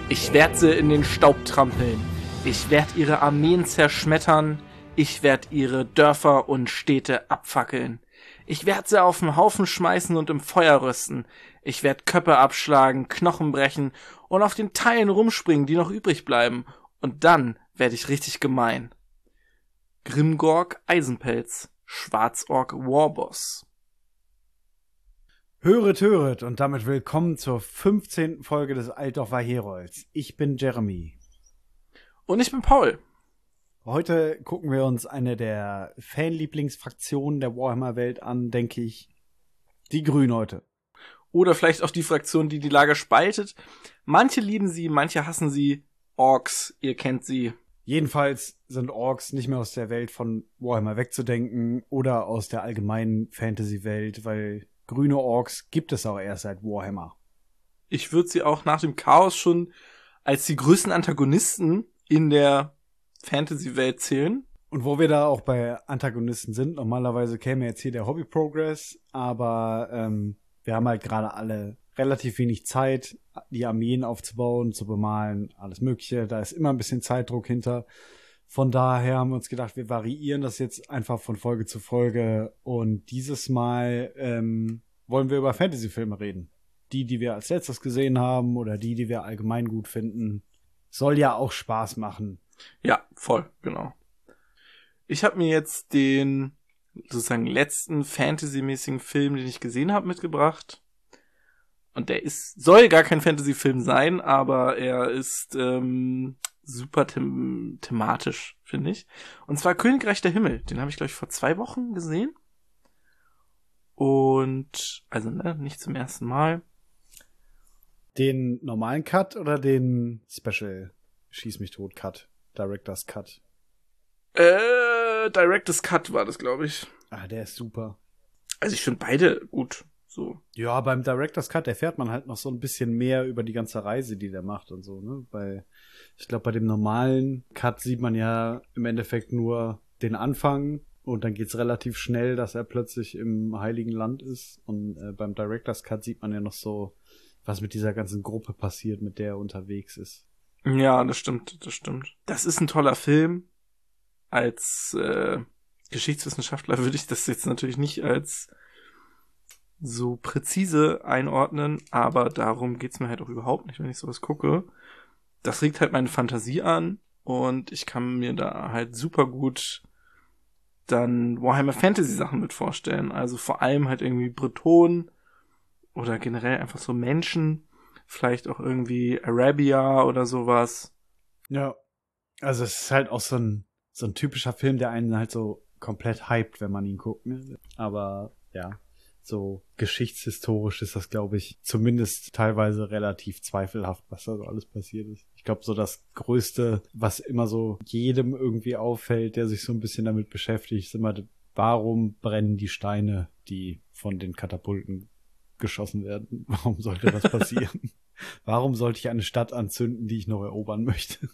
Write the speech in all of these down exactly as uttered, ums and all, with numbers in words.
Ich werd sie in den Staub trampeln. Ich werd ihre Armeen zerschmettern. Ich werd ihre Dörfer und Städte abfackeln. Ich werd sie auf den Haufen schmeißen und im Feuer rösten. Ich werd Köpfe abschlagen, Knochen brechen und auf den Teilen rumspringen, die noch übrig bleiben. Und dann werd ich richtig gemein. Grimgorg Eisenpelz, Schwarzork Warboss. Höret, höret und damit willkommen zur fünfzehnten Folge des Altdorfer Herolds. Ich bin Jeremy. Und ich bin Paul. Heute gucken wir uns eine der Fanlieblingsfraktionen der Warhammer-Welt an, denke ich. Die Grünhäute. Oder vielleicht auch die Fraktion, die die Lager spaltet. Manche lieben sie, manche hassen sie. Orks, ihr kennt sie. Jedenfalls sind Orks nicht mehr aus der Welt von Warhammer wegzudenken oder aus der allgemeinen Fantasy-Welt, weil grüne Orks gibt es auch erst seit Warhammer. Ich würde sie auch nach dem Chaos schon als die größten Antagonisten in der Fantasy-Welt zählen. Und wo wir da auch bei Antagonisten sind, normalerweise käme jetzt hier der Hobby-Progress, aber ähm, wir haben halt gerade alle relativ wenig Zeit, die Armeen aufzubauen, zu bemalen, alles Mögliche. Da ist immer ein bisschen Zeitdruck hinter. Von daher haben wir uns gedacht, wir variieren das jetzt einfach von Folge zu Folge. Und dieses Mal ähm, wollen wir über Fantasy-Filme reden. Die, die wir als letztes gesehen haben oder die, die wir allgemein gut finden. Soll ja auch Spaß machen. Ja, voll, genau. Ich habe mir jetzt den sozusagen letzten Fantasy-mäßigen Film, den ich gesehen habe, mitgebracht. Und der ist soll gar kein Fantasy-Film sein, aber er ist ähm, super them- thematisch, finde ich. Und zwar Königreich der Himmel. Den habe ich, glaube ich, vor zwei Wochen gesehen. Und, also, ne, nicht zum ersten Mal. Den normalen Cut oder den Special Schieß mich tot Cut? Director's Cut? Äh, Director's Cut war das, glaube ich. Ah, der ist super. Also ich finde beide gut. So. Ja, beim Director's Cut erfährt man halt noch so ein bisschen mehr über die ganze Reise, die der macht und so, ne? Bei, ich glaube, bei dem normalen Cut sieht man ja im Endeffekt nur den Anfang und dann geht's relativ schnell, dass er plötzlich im Heiligen Land ist. Und äh, beim Director's Cut sieht man ja noch so, was mit dieser ganzen Gruppe passiert, mit der er unterwegs ist. Ja, das stimmt, das stimmt. Das ist ein toller Film. Als äh, Geschichtswissenschaftler würde ich das jetzt natürlich nicht als so präzise einordnen, aber darum geht's mir halt auch überhaupt nicht, wenn ich sowas gucke. Das regt halt meine Fantasie an und ich kann mir da halt super gut dann Warhammer Fantasy Sachen mit vorstellen. Also vor allem halt irgendwie Bretonen oder generell einfach so Menschen, vielleicht auch irgendwie Arabia oder sowas. Ja, also es ist halt auch so ein so ein typischer Film, der einen halt so komplett hypt, wenn man ihn guckt, ne? Aber ja, so geschichtshistorisch ist das, glaube ich, zumindest teilweise relativ zweifelhaft, was da so alles passiert ist. Ich glaube, so das Größte, was immer so jedem irgendwie auffällt, der sich so ein bisschen damit beschäftigt, ist immer, warum brennen die Steine, die von den Katapulten geschossen werden? Warum sollte das passieren? Warum sollte ich eine Stadt anzünden, die ich noch erobern möchte?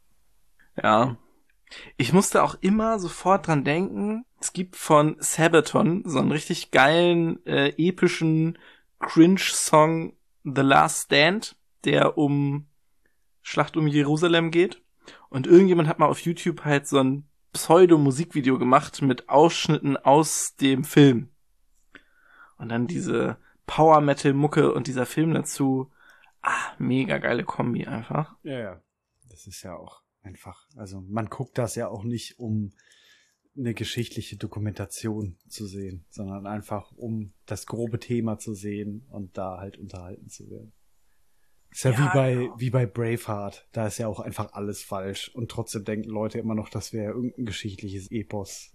Ja. Ich musste auch immer sofort dran denken, es gibt von Sabaton so einen richtig geilen, äh, epischen Cringe-Song The Last Stand, der um Schlacht um Jerusalem geht. Und irgendjemand hat mal auf YouTube halt so ein Pseudo-Musikvideo gemacht mit Ausschnitten aus dem Film. Und dann diese Power-Metal-Mucke und dieser Film dazu. Ah, mega geile Kombi einfach. Ja, ja. Das ist ja auch einfach, also man guckt das ja auch nicht, um eine geschichtliche Dokumentation zu sehen, sondern einfach, um das grobe Thema zu sehen und da halt unterhalten zu werden. Ist ja, ja wie bei genau. wie bei Braveheart, da ist ja auch einfach alles falsch und trotzdem denken Leute immer noch, das wäre irgendein geschichtliches Epos.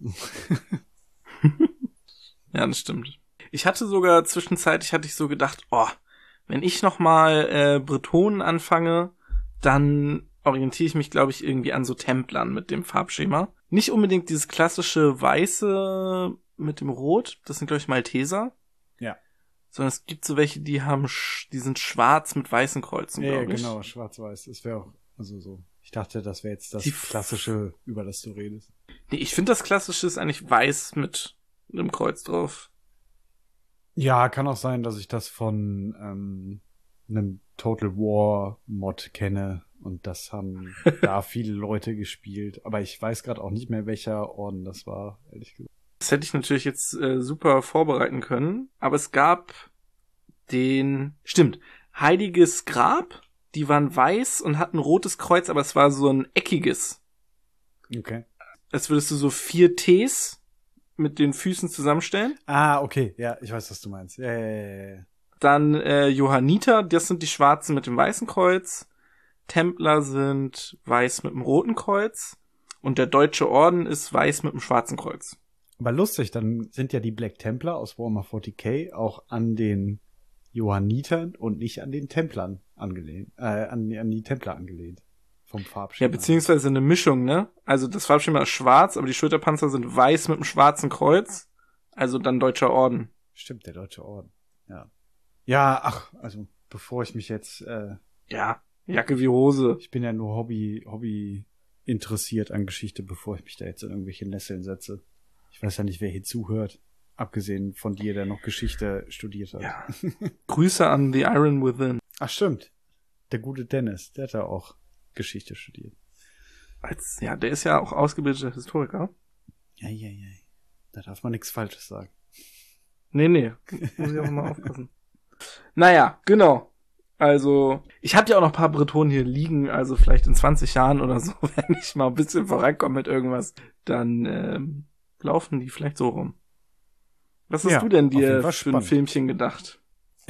Ja, das stimmt. Ich hatte sogar zwischenzeitlich hatte ich so gedacht, oh, wenn ich nochmal äh, Bretonen anfange, dann orientiere ich mich, glaube ich, irgendwie an so Templern mit dem Farbschema. Nicht unbedingt dieses klassische Weiße mit dem Rot, das sind, glaube ich, Malteser. Ja. Sondern es gibt so welche, die haben, sch- die sind schwarz mit weißen Kreuzen, ja, glaube ja, ich. genau, schwarz-weiß. Das wäre auch, also so. Ich dachte, das wäre jetzt das Die klassische, über das du redest. Nee, ich finde, das klassische ist eigentlich weiß mit einem Kreuz drauf. Ja, kann auch sein, dass ich das von ähm, einem Total War Mod kenne. Und das haben da viele Leute gespielt. Aber ich weiß gerade auch nicht mehr, welcher Orden das war, ehrlich gesagt. Das hätte ich natürlich jetzt äh, super vorbereiten können. Aber es gab den, stimmt, Heiliges Grab. Die waren weiß und hatten ein rotes Kreuz, aber es war so ein eckiges. Okay. Als würdest du so vier Ts mit den Füßen zusammenstellen. Ah, okay. Ja, ich weiß, was du meinst. Ja, ja, ja, ja. Dann äh, Johanniter, das sind die Schwarzen mit dem weißen Kreuz. Templer sind weiß mit dem roten Kreuz. Und der Deutsche Orden ist weiß mit dem schwarzen Kreuz. Aber lustig, dann sind ja die Black Templar aus Warhammer forty K auch an den Johannitern und nicht an den Templern angelehnt, äh, an, an die Templer angelehnt. Vom Farbschema. Ja, beziehungsweise eine Mischung, ne? Also das Farbschema ist schwarz, aber die Schulterpanzer sind weiß mit dem schwarzen Kreuz. Also dann Deutscher Orden. Stimmt, der Deutsche Orden. Ja. Ja, ach, also bevor ich mich jetzt, äh, ja, Jacke wie Hose. Ich bin ja nur Hobby, Hobby interessiert an Geschichte, bevor ich mich da jetzt in irgendwelche Nesseln setze. Ich weiß ja nicht, wer hier zuhört. Abgesehen von dir, der noch Geschichte studiert hat. Ja. Grüße an The Iron Within. Ach, stimmt. Der gute Dennis, der hat ja auch Geschichte studiert. Als, ja, der ist ja auch ausgebildeter Historiker. Ja, ja, ja. Da darf man nichts Falsches sagen. Nee, nee. Muss ich auch mal aufpassen. Naja, genau. Also, ich habe ja auch noch ein paar Bretonen hier liegen, also vielleicht in zwanzig Jahren oder so, wenn ich mal ein bisschen vorankomme mit irgendwas, dann ähm, laufen die vielleicht so rum. Was hast ja, du denn dir für spannend. ein Filmchen gedacht?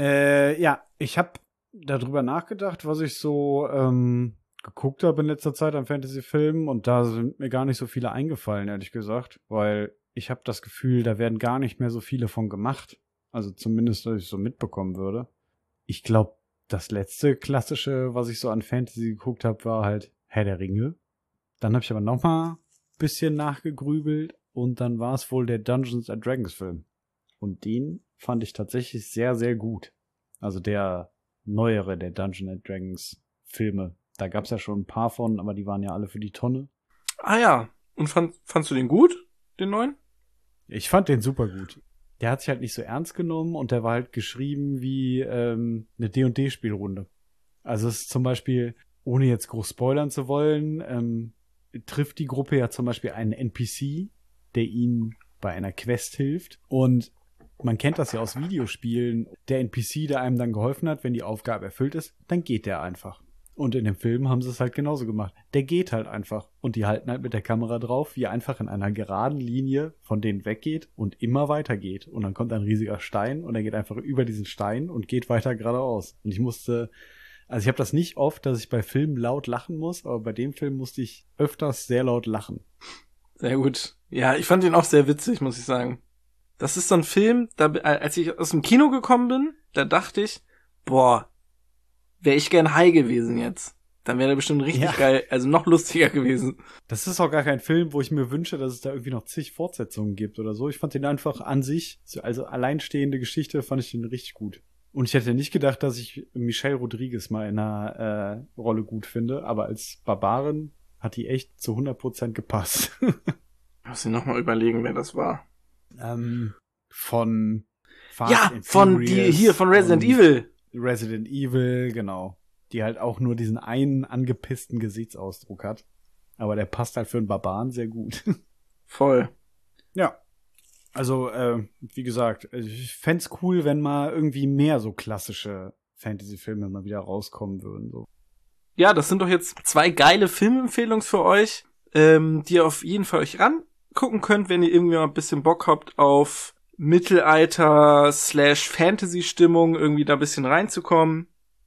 Äh, ja, ich habe darüber nachgedacht, was ich so ähm, geguckt habe in letzter Zeit an Fantasy-Filmen, und da sind mir gar nicht so viele eingefallen, ehrlich gesagt, weil ich habe das Gefühl, da werden gar nicht mehr so viele von gemacht. Also zumindest, dass ich so mitbekommen würde. Ich glaube, das letzte klassische, was ich so an Fantasy geguckt habe, war halt Herr der Ringe. Dann habe ich aber noch mal ein bisschen nachgegrübelt und dann war es wohl der Dungeons and Dragons Film. Und den fand ich tatsächlich sehr, sehr gut. Also der neuere der Dungeons and Dragons Filme. Da gab es ja schon ein paar von, aber die waren ja alle für die Tonne. Ah ja, und fand, fandst du den gut, den neuen? Ich fand den super gut. Der hat sich halt nicht so ernst genommen und der war halt geschrieben wie ähm, eine D und D-Spielrunde. Also es ist zum Beispiel, ohne jetzt groß spoilern zu wollen, ähm, trifft die Gruppe ja zum Beispiel einen N P C, der ihnen bei einer Quest hilft. Und man kennt das ja aus Videospielen. Der N P C, der einem dann geholfen hat, wenn die Aufgabe erfüllt ist, dann geht der einfach. Und in dem Film haben sie es halt genauso gemacht. Der geht halt einfach. Und die halten halt mit der Kamera drauf, wie er einfach in einer geraden Linie von denen weggeht und immer weitergeht. Und dann kommt ein riesiger Stein und er geht einfach über diesen Stein und geht weiter geradeaus. Und ich musste, also ich habe das nicht oft, dass ich bei Filmen laut lachen muss, aber bei dem Film musste ich öfters sehr laut lachen. Sehr gut. Ja, ich fand ihn auch sehr witzig, muss ich sagen. Das ist so ein Film, da, als ich aus dem Kino gekommen bin, da dachte ich, boah, wäre ich gern high gewesen jetzt. Dann wäre der bestimmt richtig ja. geil, also noch lustiger gewesen. Das ist auch gar kein Film, wo ich mir wünsche, dass es da irgendwie noch zig Fortsetzungen gibt oder so. Ich fand den einfach an sich, also alleinstehende Geschichte, fand ich den richtig gut. Und ich hätte nicht gedacht, dass ich Michelle Rodriguez mal in einer äh, Rolle gut finde, aber als Barbarin hat die echt zu hundert Prozent gepasst. Muss ich nochmal überlegen, wer das war. Ähm, von Fast Ja, and von die Furious hier, von Resident und Evil. Resident Evil, genau. Die halt auch nur diesen einen angepissten Gesichtsausdruck hat. Aber der passt halt für einen Barbaren sehr gut. Voll. Ja. Also, äh, wie gesagt, ich fänd's cool, wenn mal irgendwie mehr so klassische Fantasy-Filme mal wieder rauskommen würden. So. Ja, das sind doch jetzt zwei geile Filmempfehlungen für euch, ähm, die ihr auf jeden Fall euch rangucken könnt, wenn ihr irgendwie mal ein bisschen Bock habt auf Mittelalter slash Fantasy-Stimmung, irgendwie da ein bisschen reinzukommen.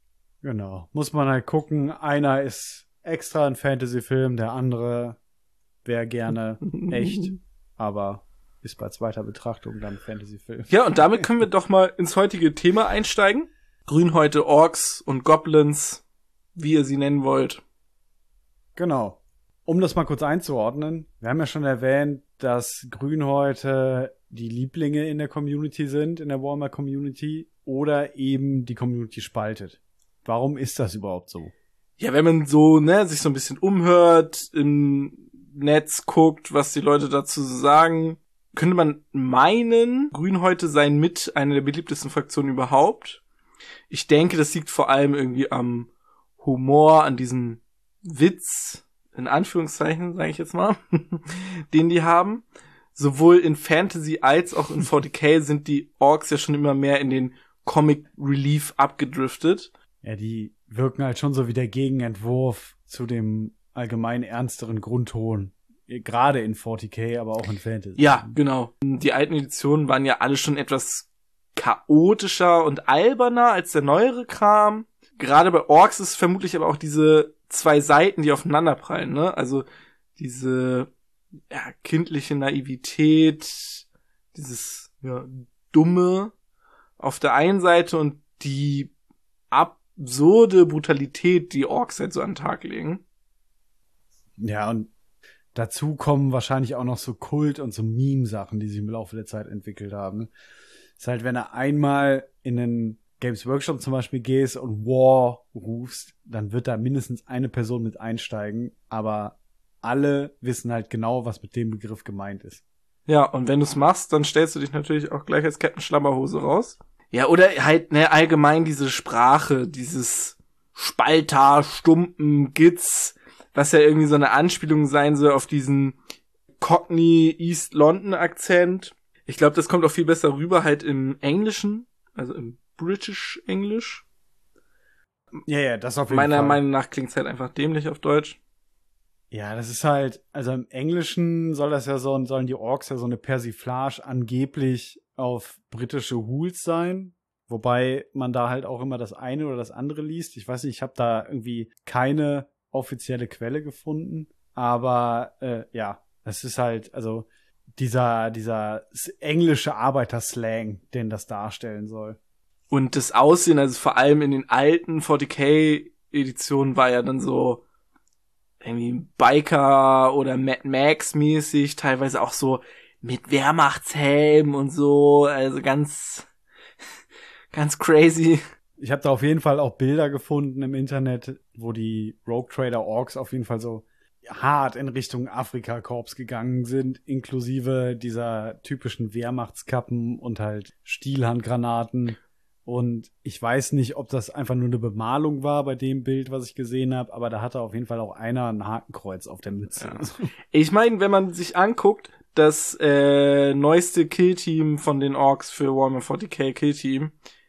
Genau. Muss man halt gucken. Einer ist extra ein Fantasy-Film, der andere wäre gerne echt, aber ist bei zweiter Betrachtung dann Fantasy-Film. Ja, und damit können wir doch mal ins heutige Thema einsteigen. Grünhäute, Orks und Goblins, wie ihr sie nennen wollt. Genau. Um das mal kurz einzuordnen, wir haben ja schon erwähnt, dass Grünhäute die Lieblinge in der Community sind, in der Warhammer-Community, oder eben die Community spaltet. Warum ist das überhaupt so? Ja, wenn man so, ne, sich so ein bisschen umhört, im Netz guckt, was die Leute dazu sagen, könnte man meinen, Grünhäute seien mit einer der beliebtesten Fraktionen überhaupt. Ich denke, das liegt vor allem irgendwie am Humor, an diesem Witz, in Anführungszeichen, sage ich jetzt mal, den die haben. Sowohl in Fantasy als auch in forty K sind die Orks ja schon immer mehr in den Comic Relief abgedriftet. Ja, die wirken halt schon so wie der Gegenentwurf zu dem allgemein ernsteren Grundton. Gerade in forty K, aber auch in Fantasy. Ja, genau. Die alten Editionen waren ja alle schon etwas chaotischer und alberner als der neuere Kram. Gerade bei Orks ist vermutlich aber auch diese zwei Seiten, die aufeinanderprallen, ne? Also diese ja, kindliche Naivität, dieses ja, Dumme auf der einen Seite und die absurde Brutalität, die Orks halt so an den Tag legen. Ja, und dazu kommen wahrscheinlich auch noch so Kult- und so Meme-Sachen, die sich im Laufe der Zeit entwickelt haben. Ist halt, wenn du einmal in den Games Workshop zum Beispiel gehst und War rufst, dann wird da mindestens eine Person mit einsteigen, aber alle wissen halt genau, was mit dem Begriff gemeint ist. Ja, und wenn du es machst, dann stellst du dich natürlich auch gleich als Captain Schlammerhose raus. Ja, oder halt ne, allgemein diese Sprache, dieses Spalter, Stumpen, Gitz, was ja irgendwie so eine Anspielung sein soll auf diesen Cockney East London Akzent. Ich glaube, das kommt auch viel besser rüber halt im Englischen, also im British English. Ja, ja, das auf jeden Meiner Fall. Meiner Meinung nach klingt's halt einfach dämlich auf Deutsch. Ja, das ist halt, also im Englischen soll das ja so, sollen die Orks ja so eine Persiflage angeblich auf britische Hools sein, wobei man da halt auch immer das eine oder das andere liest. Ich weiß nicht, ich habe da irgendwie keine offizielle Quelle gefunden, aber äh, ja, das ist halt, also dieser dieser englische Arbeiterslang, den das darstellen soll. Und das Aussehen, also vor allem in den alten forty K-Editionen war ja dann so irgendwie Biker oder Mad Max mäßig, teilweise auch so mit Wehrmachtshelm und so, also ganz, ganz crazy. Ich habe da auf jeden Fall auch Bilder gefunden im Internet, wo die Rogue Trader Orks auf jeden Fall so hart in Richtung Afrika-Korps gegangen sind, inklusive dieser typischen Wehrmachtskappen und halt Stielhandgranaten. Und ich weiß nicht, ob das einfach nur eine Bemalung war bei dem Bild, was ich gesehen habe, aber da hatte auf jeden Fall auch einer ein Hakenkreuz auf der Mütze. Ja. Ich meine, wenn man sich anguckt, das äh, neueste Killteam von den Orks für Warhammer forty K Killteam,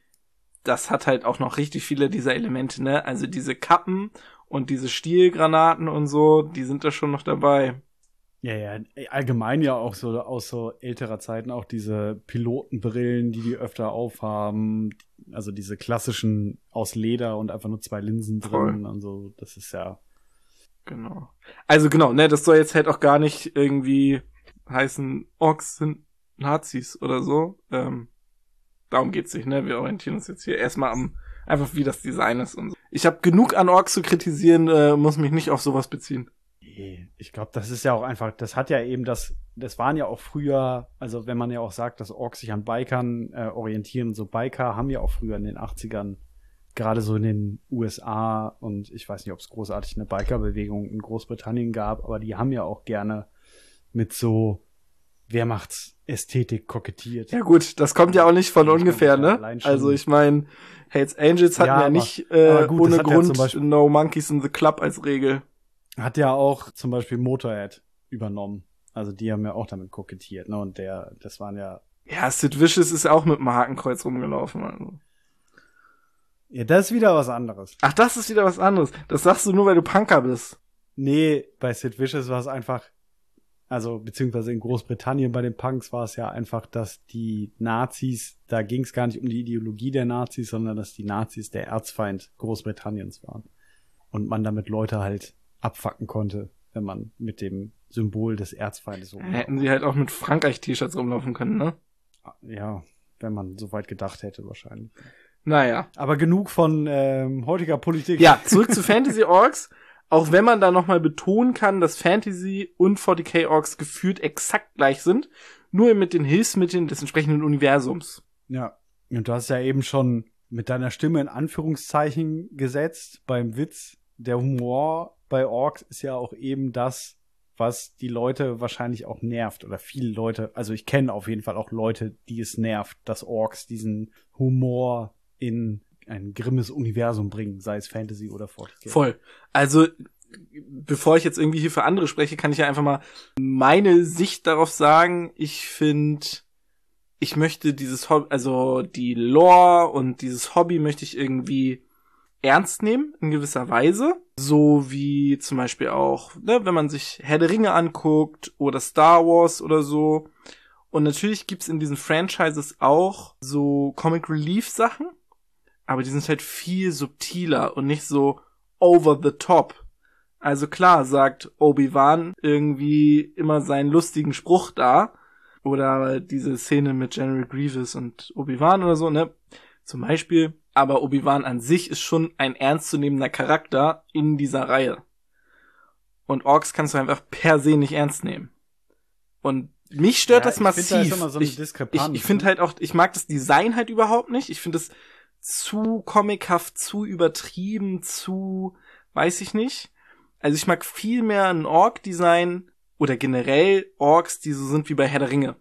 das hat halt auch noch richtig viele dieser Elemente, ne? Also diese Kappen und diese Stielgranaten und so, die sind da schon noch dabei. Ja, ja, allgemein ja auch so aus so älterer Zeiten auch diese Pilotenbrillen, die die öfter aufhaben, also diese klassischen aus Leder und einfach nur zwei Linsen drin Voll. und so, das ist ja Genau. Also genau, ne, das soll jetzt halt auch gar nicht irgendwie heißen, Orks sind Nazis oder so. Ähm, darum geht's nicht, ne? Wir orientieren uns jetzt hier erstmal am einfach wie das Design ist und so. Ich habe genug an Orks zu kritisieren, äh, muss mich nicht auf sowas beziehen. Ich glaube, das ist ja auch einfach, das hat ja eben das, das waren ja auch früher, also wenn man ja auch sagt, dass Orks sich an Bikern äh, orientieren, so Biker haben ja auch früher in den achtzigern, gerade so in den U S A und ich weiß nicht, ob es großartig eine Biker-Bewegung in Großbritannien gab, aber die haben ja auch gerne mit so Wehrmachtsästhetik kokettiert. Ja gut, das kommt ja auch nicht von Ich ungefähr, meine, ne? ja Also ich meine, Hells Angels hatten Ja, ja, aber- nicht äh, aber gut, das ohne hat ja Grund zum Beispiel- No Monkeys in the Club als Regel. Hat ja auch zum Beispiel Motorhead übernommen. Also die haben ja auch damit kokettiert, ne? Und der, das waren ja. Ja, Sid Vicious ist auch mit dem Hakenkreuz rumgelaufen. Also. Ja, das ist wieder was anderes. Ach, das ist wieder was anderes. Das sagst du nur, weil du Punker bist. Nee, bei Sid Vicious war es einfach, also beziehungsweise in Großbritannien bei den Punks war es ja einfach, dass die Nazis, da ging es gar nicht um die Ideologie der Nazis, sondern dass die Nazis der Erzfeind Großbritanniens waren. Und man damit Leute halt abfacken konnte, wenn man mit dem Symbol des Erzfeindes Dann hätten sie halt auch mit Frankreich-T-Shirts rumlaufen können, ne? Ja, wenn man so weit gedacht hätte wahrscheinlich. Naja. Aber genug von ähm, heutiger Politik. Ja, zurück zu Fantasy Orks. Auch wenn man da nochmal betonen kann, dass Fantasy und forty K Orks gefühlt exakt gleich sind, nur mit den Hilfsmitteln des entsprechenden Universums. Ja, und du hast ja eben schon mit deiner Stimme in Anführungszeichen gesetzt beim Witz. Der Humor bei Orks ist ja auch eben das, was die Leute wahrscheinlich auch nervt. Oder viele Leute, also ich kenne auf jeden Fall auch Leute, die es nervt, dass Orks diesen Humor in ein grimmes Universum bringen, sei es Fantasy oder forty K. Voll. Also, bevor ich jetzt irgendwie hier für andere spreche, kann ich ja einfach mal meine Sicht darauf sagen. Ich finde, ich möchte dieses Hobby, also die Lore und dieses Hobby möchte ich irgendwie ernst nehmen, in gewisser Weise. So wie zum Beispiel auch, ne, wenn man sich Herr der Ringe anguckt oder Star Wars oder so. Und natürlich gibt's in diesen Franchises auch so Comic Relief Sachen, aber die sind halt viel subtiler und nicht so over the top. Also klar sagt Obi-Wan irgendwie immer seinen lustigen Spruch da. Oder diese Szene mit General Grievous und Obi-Wan oder so, ne? Zum Beispiel. Aber Obi-Wan an sich ist schon ein ernstzunehmender Charakter in dieser Reihe. Und Orks kannst du einfach per se nicht ernst nehmen. Und mich stört ja, das massiv. Ich finde da ist immer so eine ich Diskrepanz. ich, ich finde halt auch, ich mag das Design halt überhaupt nicht. Ich finde es zu comichaft, zu übertrieben, zu, weiß ich nicht. Also ich mag viel mehr ein Ork-Design oder generell Orks, die so sind wie bei Herr der Ringe.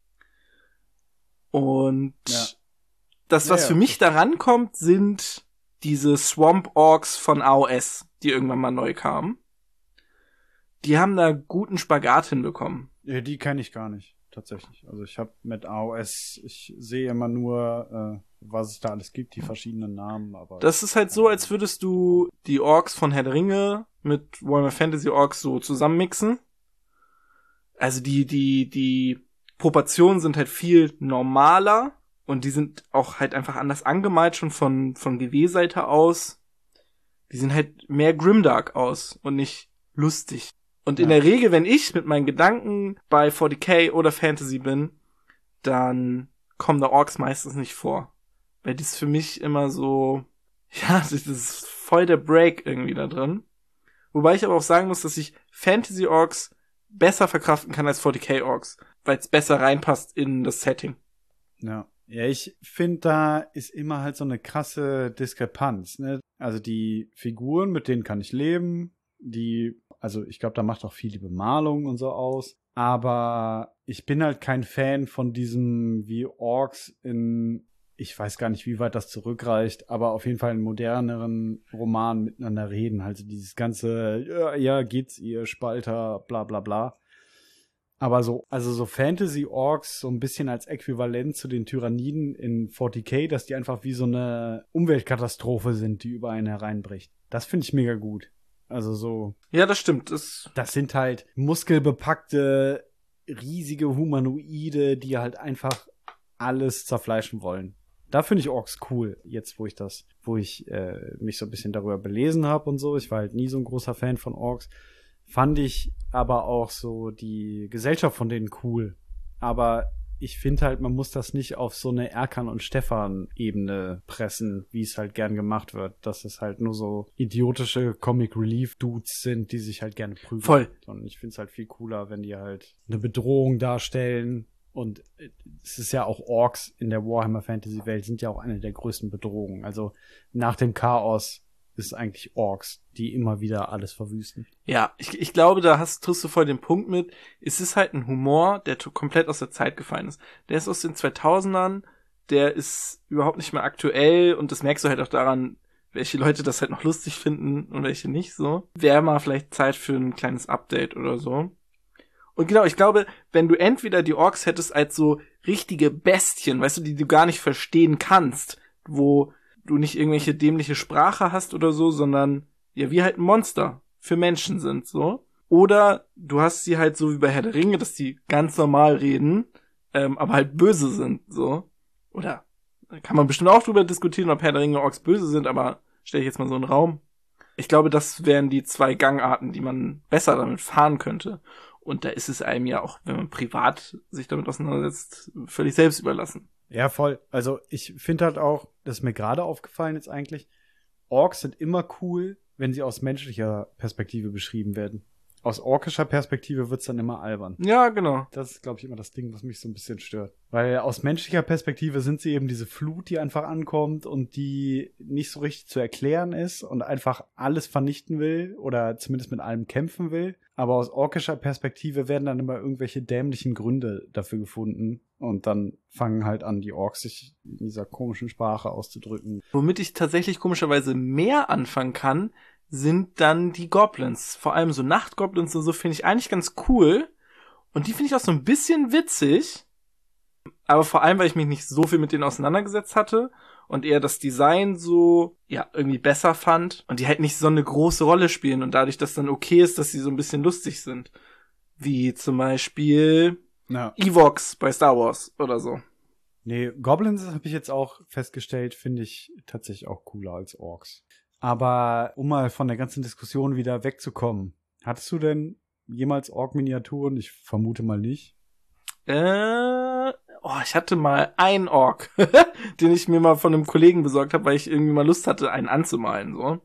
Und ja. das, was ja, ja, für mich da rankommt, sind diese Swamp Orks von A O S, die irgendwann mal neu kamen. Die haben da guten Spagat hinbekommen. Ja, die kenne ich gar nicht, tatsächlich. Also ich habe mit A O S, ich sehe immer nur, äh, was es da alles gibt, die verschiedenen Namen. Aber das ist halt so, als würdest du die Orks von Herr der Ringe mit Warhammer Fantasy Orks so zusammenmixen. Also die, die, die Proportionen sind halt viel normaler und die sind auch halt einfach anders angemalt, schon von, von G W-Seite aus. Die sehen halt mehr grimdark aus und nicht lustig. Und in ja. der Regel, wenn ich mit meinen Gedanken bei forty K oder Fantasy bin, dann kommen da Orks meistens nicht vor. Weil die ist für mich immer so, ja, das ist voll der Break irgendwie da drin. Wobei ich aber auch sagen muss, dass ich Fantasy Orks besser verkraften kann als forty K Orks, weil es besser reinpasst in das Setting. Ja, ja, ich finde, da ist immer halt so eine krasse Diskrepanz, ne? Also die Figuren, mit denen kann ich leben, die, also ich glaube, da macht auch viel die Bemalung und so aus, aber ich bin halt kein Fan von diesem, wie Orks in, ich weiß gar nicht, wie weit das zurückreicht, aber auf jeden Fall in moderneren Romanen miteinander reden. Also dieses ganze, ja, ja geht's ihr, Spalter, bla bla bla. Aber so, also so Fantasy-Orks so ein bisschen als Äquivalent zu den Tyranniden in forty K, dass die einfach wie so eine Umweltkatastrophe sind, die über einen hereinbricht. Das finde ich mega gut. Also so. Ja, das stimmt. Das, das sind halt muskelbepackte, riesige Humanoide, die halt einfach alles zerfleischen wollen. Da finde ich Orks cool, jetzt wo ich das, wo ich äh, mich so ein bisschen darüber belesen habe und so. Ich war halt nie so ein großer Fan von Orks. Fand ich aber auch so die Gesellschaft von denen cool. Aber ich finde halt, man muss das nicht auf so eine Erkan- und Stefan-Ebene pressen, wie es halt gern gemacht wird. Dass es halt nur so idiotische Comic-Relief-Dudes sind, die sich halt gerne prügeln. Voll. Sondern ich finde es halt viel cooler, wenn die halt eine Bedrohung darstellen. Und es ist ja auch Orks in der Warhammer-Fantasy-Welt sind ja auch eine der größten Bedrohungen. Also nach dem Chaos ist eigentlich Orks, die immer wieder alles verwüsten. Ja, ich, ich glaube, da hast, triffst du voll den Punkt mit. Es ist halt ein Humor, der t- komplett aus der Zeit gefallen ist. Der ist aus den zweitausendern, der ist überhaupt nicht mehr aktuell und das merkst du halt auch daran, welche Leute das halt noch lustig finden und welche nicht so. Wäre mal vielleicht Zeit für ein kleines Update oder so. Und genau, ich glaube, wenn du entweder die Orks hättest als so richtige Bestien, weißt du, die du gar nicht verstehen kannst, wo du nicht irgendwelche dämliche Sprache hast oder so, sondern ja, wie halt ein Monster für Menschen sind, so. Oder du hast sie halt so wie bei Herr der Ringe, dass die ganz normal reden, ähm, aber halt böse sind, so. Oder kann man bestimmt auch drüber diskutieren, ob Herr der Ringe Orks böse sind, aber stell ich jetzt mal so einen Raum. Ich glaube, das wären die zwei Gangarten, die man besser damit fahren könnte. Und da ist es einem ja auch, wenn man privat sich damit auseinandersetzt, völlig selbst überlassen. Ja, voll. Also ich finde halt auch, das ist mir gerade aufgefallen jetzt eigentlich, Orks sind immer cool, wenn sie aus menschlicher Perspektive beschrieben werden. Aus orkischer Perspektive wird's dann immer albern. Ja, genau. Das ist, glaube ich, immer das Ding, was mich so ein bisschen stört. Weil aus menschlicher Perspektive sind sie eben diese Flut, die einfach ankommt und die nicht so richtig zu erklären ist und einfach alles vernichten will oder zumindest mit allem kämpfen will. Aber aus orkischer Perspektive werden dann immer irgendwelche dämlichen Gründe dafür gefunden, Und dann fangen halt an, die Orks sich in dieser komischen Sprache auszudrücken. Womit ich tatsächlich komischerweise mehr anfangen kann, sind dann die Goblins. Vor allem so Nachtgoblins und so finde ich eigentlich ganz cool. Und die finde ich auch so ein bisschen witzig. Aber vor allem, weil ich mich nicht so viel mit denen auseinandergesetzt hatte und eher das Design so, ja, irgendwie besser fand. Und die halt nicht so eine große Rolle spielen und dadurch, dass dann okay ist, dass sie so ein bisschen lustig sind. Wie zum Beispiel Ja. Ewoks bei Star Wars oder so. Nee, Goblins habe ich jetzt auch festgestellt, finde ich tatsächlich auch cooler als Orks. Aber um mal von der ganzen Diskussion wieder wegzukommen, hattest du denn jemals Ork-Miniaturen? Ich vermute mal nicht. Äh, oh, ich hatte mal einen Ork, den ich mir mal von einem Kollegen besorgt habe, weil ich irgendwie mal Lust hatte, einen anzumalen, so.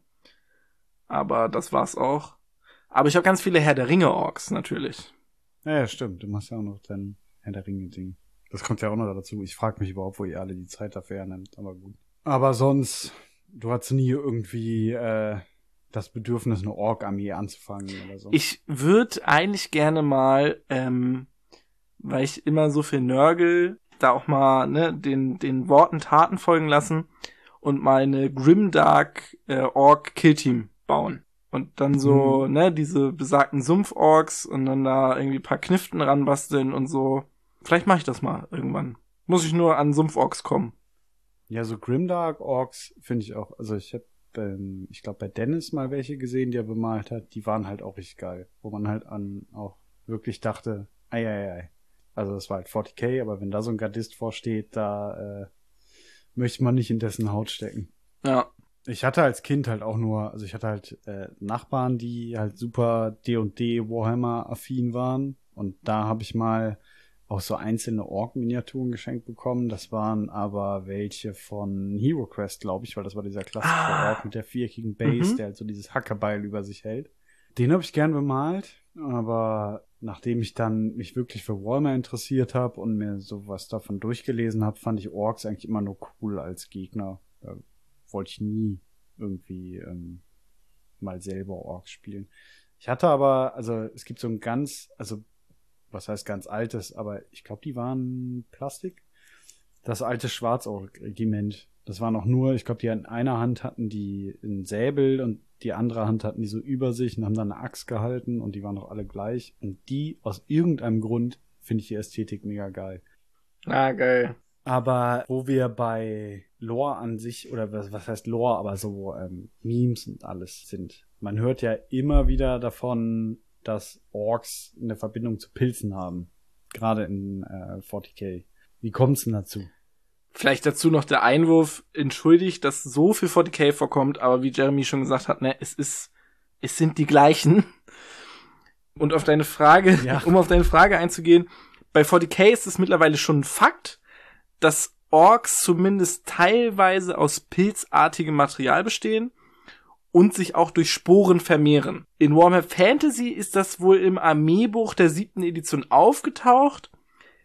Aber das war's auch. Aber ich habe ganz viele Herr der Ringe-Orks, natürlich. Ja, ja, stimmt. Du machst ja auch noch dein Herr der Ringe-Ding. Das kommt ja auch noch dazu. Ich frage mich überhaupt, wo ihr alle die Zeit dafür hernimmt, aber gut. Aber sonst, du hattest nie irgendwie äh, das Bedürfnis, eine Ork-Armee anzufangen oder so. Ich würde eigentlich gerne mal, ähm, weil ich immer so viel nörgel, da auch mal ne, den den Worten Taten folgen lassen und mal eine Grimdark äh, Ork Killteam bauen. Und dann so, mhm. ne, diese besagten Sumpf-Orks und dann da irgendwie ein paar Kniften ranbasteln und so. Vielleicht mache ich das mal irgendwann. Muss ich nur an Sumpf-Orks kommen. Ja, so Grimdark-Orks finde ich auch, also ich habe, ähm, ich glaube bei Dennis mal welche gesehen, die er bemalt hat, die waren halt auch richtig geil. Wo man halt an auch wirklich dachte, ei, ei, ei. Also das war halt vierzig K, aber wenn da so ein Gardist vorsteht, da äh, möchte man nicht in dessen Haut stecken. Ja. Ich hatte als Kind halt auch nur, also ich hatte halt äh, Nachbarn, die halt super D und D Warhammer-affin waren. Und da habe ich mal auch so einzelne Ork-Miniaturen geschenkt bekommen. Das waren aber welche von Hero Quest, glaube ich, weil das war dieser klassische ah. Ork mit der viereckigen Base, mhm. der halt so dieses Hackebeil über sich hält. Den habe ich gern bemalt, aber nachdem ich dann mich wirklich für Warhammer interessiert habe und mir sowas davon durchgelesen habe, fand ich Orks eigentlich immer nur cool als Gegner. Da wollte ich nie irgendwie ähm, mal selber Orks spielen. Ich hatte aber, also es gibt so ein ganz, also was heißt ganz altes, aber ich glaube, die waren Plastik. Das alte Schwarzork-Regiment. Das war noch nur, ich glaube, die in einer Hand hatten die einen Säbel und die andere Hand hatten die so über sich und haben dann eine Axt gehalten und die waren doch alle gleich. Und die, aus irgendeinem Grund, finde ich die Ästhetik mega geil. Ah, geil. Aber wo wir bei Lore an sich, oder was, was heißt Lore, aber so ähm, Memes und alles sind. Man hört ja immer wieder davon, dass Orks eine Verbindung zu Pilzen haben. Gerade in äh, vierzig K. Wie kommt's denn dazu? Vielleicht dazu noch der Einwurf, entschuldigt, dass so viel vierzig K vorkommt, aber wie Jeremy schon gesagt hat, ne, es ist, es sind die gleichen. Und auf deine Frage, ja. um auf deine Frage einzugehen, bei vierzig K ist es mittlerweile schon ein Fakt, dass Orks zumindest teilweise aus pilzartigem Material bestehen und sich auch durch Sporen vermehren. In Warhammer Fantasy ist das wohl im Armeebuch der siebten Edition aufgetaucht,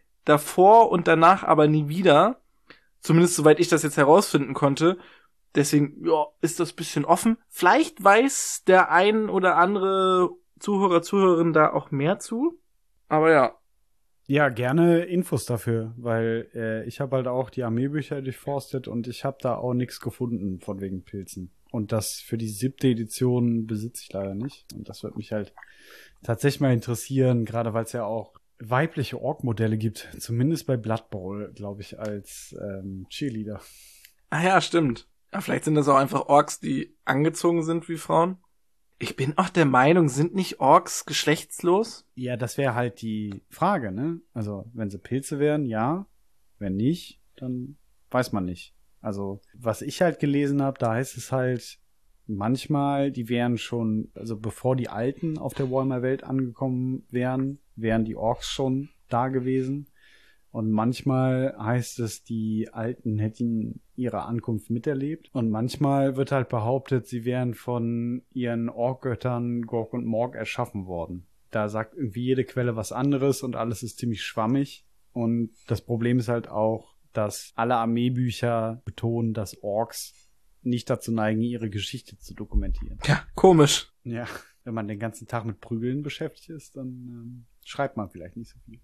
davor und danach aber nie wieder. Zumindest soweit ich das jetzt herausfinden konnte. Deswegen, ja, ist das ein bisschen offen. Vielleicht weiß der ein oder andere Zuhörer, Zuhörerin da auch mehr zu. Aber ja. Ja, gerne Infos dafür, weil äh, ich habe halt auch die Armeebücher durchforstet und ich habe da auch nichts gefunden von wegen Pilzen. Und das für die siebte Edition besitze ich leider nicht. Und das wird mich halt tatsächlich mal interessieren, gerade weil es ja auch weibliche Ork-Modelle gibt. Zumindest bei Blood Bowl, glaube ich, als ähm, Cheerleader. Ah ja, stimmt. Ja, vielleicht sind das auch einfach Orks, die angezogen sind wie Frauen. Ich bin auch der Meinung, sind nicht Orks geschlechtslos? Ja, das wäre halt die Frage, ne? Also, wenn sie Pilze wären, ja. Wenn nicht, dann weiß man nicht. Also, was ich halt gelesen habe, da heißt es halt manchmal, die wären schon, also bevor die Alten auf der Warhammer-Welt angekommen wären, wären die Orks schon da gewesen. Und manchmal heißt es, die Alten hätten ihre Ankunft miterlebt. Und manchmal wird halt behauptet, sie wären von ihren Orkgöttern Gork und Morg erschaffen worden. Da sagt irgendwie jede Quelle was anderes und alles ist ziemlich schwammig. Und das Problem ist halt auch, dass alle Armeebücher betonen, dass Orks nicht dazu neigen, ihre Geschichte zu dokumentieren. Ja, komisch. Ja, wenn man den ganzen Tag mit Prügeln beschäftigt ist, dann ähm, schreibt man vielleicht nicht so viel.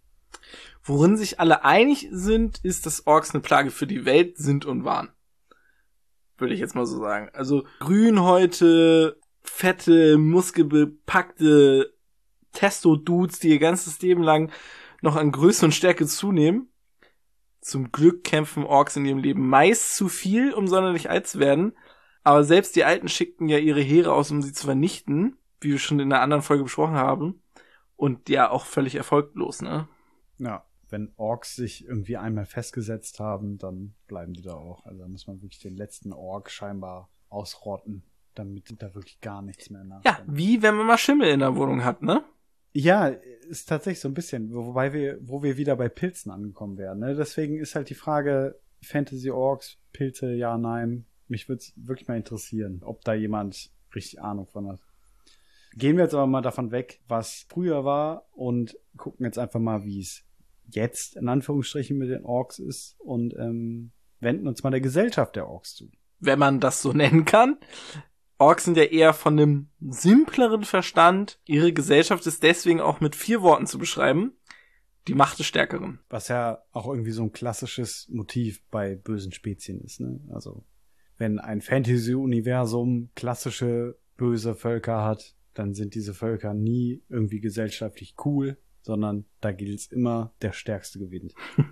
Worin sich alle einig sind, ist, dass Orks eine Plage für die Welt sind und waren. Würde ich jetzt mal so sagen. Also Grünhäute, fette, muskelbepackte Testo-Dudes, die ihr ganzes Leben lang noch an Größe und Stärke zunehmen. Zum Glück kämpfen Orks in ihrem Leben meist zu viel, um sonderlich alt zu werden. Aber selbst die Alten schickten ja ihre Heere aus, um sie zu vernichten, wie wir schon in einer anderen Folge besprochen haben. Und ja, auch völlig erfolglos, ne? Ja, wenn Orks sich irgendwie einmal festgesetzt haben, dann bleiben die da auch. Also da muss man wirklich den letzten Ork scheinbar ausrotten, damit da wirklich gar nichts mehr nachkommt. Ja, wie wenn man mal Schimmel in der Wohnung hat, ne? Ja, ist tatsächlich so ein bisschen, wobei wir, wo wir wieder bei Pilzen angekommen wären, ne? Deswegen ist halt die Frage, Fantasy-Orks, Pilze, ja, nein. Mich würde es wirklich mal interessieren, ob da jemand richtig Ahnung von hat. Gehen wir jetzt aber mal davon weg, was früher war und gucken jetzt einfach mal, wie es jetzt in Anführungsstrichen mit den Orks ist und ähm, wenden uns mal der Gesellschaft der Orks zu. Wenn man das so nennen kann. Orks sind ja eher von einem simpleren Verstand. Ihre Gesellschaft ist deswegen auch mit vier Worten zu beschreiben. Die Macht des Stärkeren. Was ja auch irgendwie so ein klassisches Motiv bei bösen Spezien ist, ne? Also, wenn ein Fantasy-Universum klassische böse Völker hat, dann sind diese Völker nie irgendwie gesellschaftlich cool, sondern da gilt es immer, der Stärkste gewinnt.